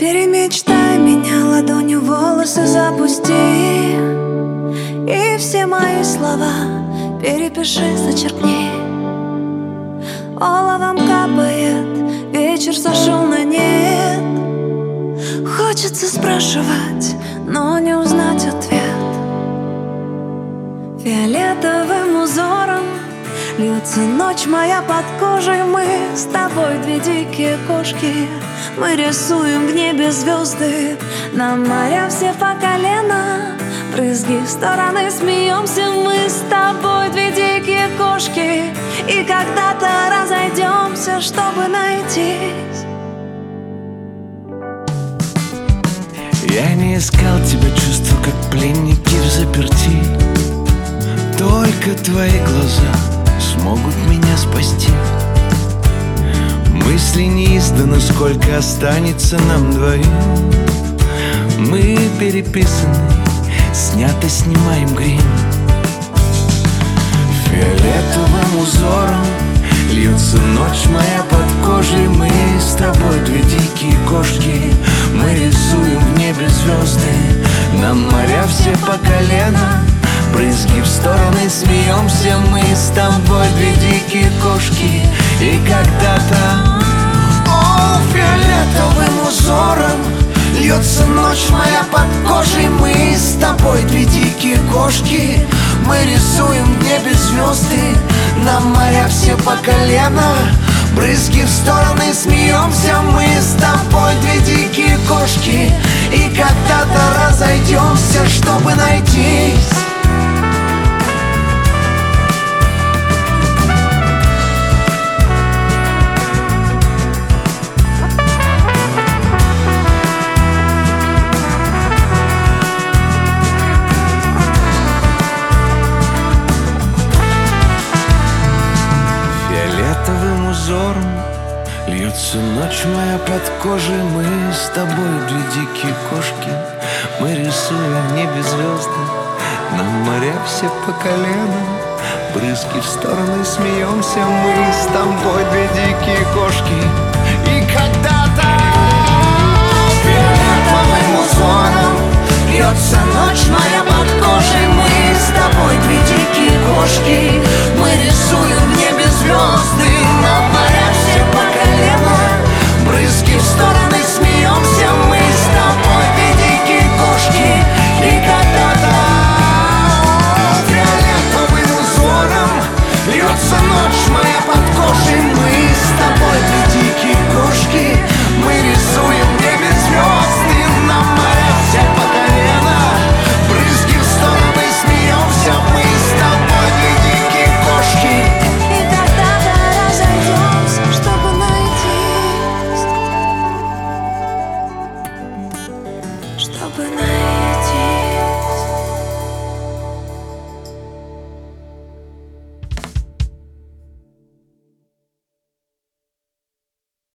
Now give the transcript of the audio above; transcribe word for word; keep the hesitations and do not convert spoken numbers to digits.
Перемечтай меня, ладонью волосы запусти, и все мои слова перепиши, зачеркни. Оловом капает, вечер сошел на нет. Хочется спрашивать, но не узнать ответ. Фиолетовым узором льется ночь моя под кожей. Мы с тобой две дикие кошки. Мы рисуем в небе звезды, нам моря все по колено. Брызги в стороны, смеемся мы с тобой, две дикие кошки. И когда-то разойдемся, чтобы найтись. Я не искал тебя, чувства как пленники в заперти. Только твои глаза смогут меня спасти. Мысли не изданы, сколько останется нам двоим. Мы переписаны, снято, снимаем грим. Фиолетовым узором льется ночь моя под кожей. Мы с тобой две дикие кошки. Мы рисуем в небе звезды, нам моря все по колено. Брызги в стороны, смеемся мы с тобой, две дикие кошки. И когда-то, о, фиолетовым узором льется ночь моя под кожей. Мы с тобой, две дикие кошки. Мы рисуем в небе звезды, нам моря все по колено. Брызги в стороны, смеемся мы с тобой, две дикие кошки. И когда-то разойдемся, чтобы найтись. Фиолетовым узором льется ночь моя под кожей. Мы с тобой, две дикие кошки. Мы рисуем в небе звезды, нам моря все по колено. Брызги в стороны, смеемся мы с тобой, две дикие кошки. И когда-то фиолетовым узором льется ночь моя под кожей. Мы с тобой, две дикие кошки.